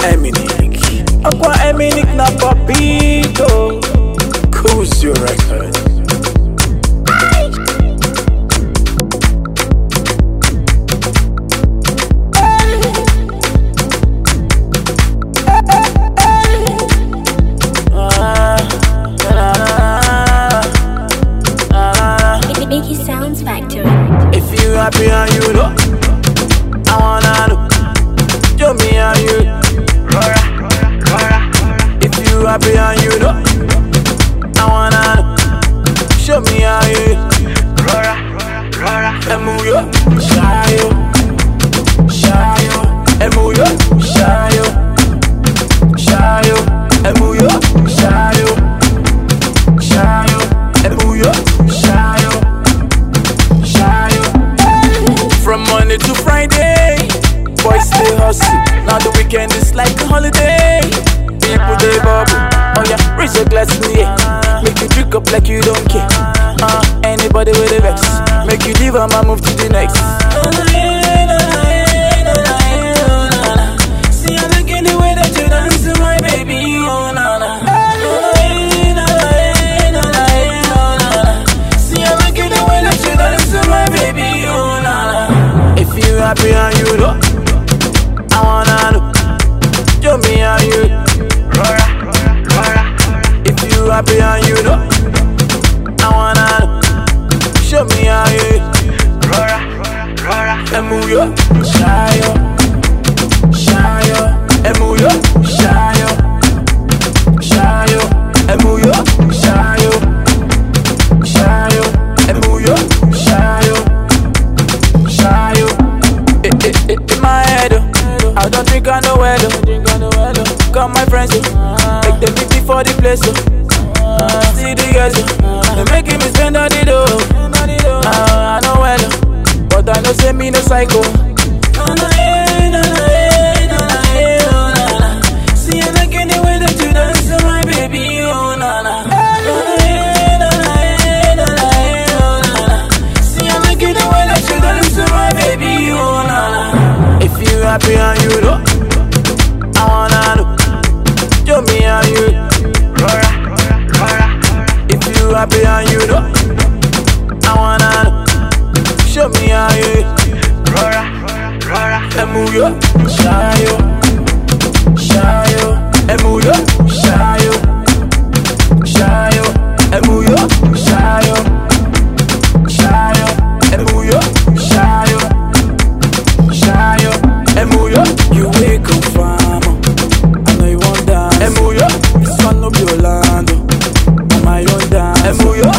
Eminik. Aqua Eminik na papito. Who's your record? If you happy and you know, I wanna know. Show me how you. If you happy and you know, I wanna know. Show me how you. Emuyo, shayo, shayo. Emuyo, shayo, shayo. Emuyo, shayo, shayo. Emuyo, shayo. From Monday to Friday, boys stay hustle. Now the weekend is like a holiday. People they bubble, oh yeah, raise your glass in the air. Make you drink up like you don't care. Anybody with a vex, make you leave and move to the next. See I look in the way that you dance to my baby, oh na na. See I look in the way that you dance to my baby, oh na na. If you happy and you know, I wanna know. Show me how you. If you happy and you know, I wanna know. Show me how you. Emuyo, shayo, shayo. Emuyo, shayo, shayo. Emuyo, shayo, shayo. Emuyo, shayo, shayo. In my head, I don't drink on the weather. Call my friends, make them meet me for the place. See the guys, they making me spend all the dough. I know well, but I know say me no psycho. See I like any way that you dance to my baby, oh na na. See I like any way that you dance to my baby, oh na na. If you happy and you know, I wanna know. Show me how you. If you happy and you know, I wanna know. Show me how you. Emuyo, shayo, shayo. Emuyo, shayo, shayo. Emuyo, shayo, shayo. Emuyo, shayo, shayo. Emuyo, you wake up farmer. I know you want dance. Emuyo, this one no be Orlando. On my own dance. Emuyo.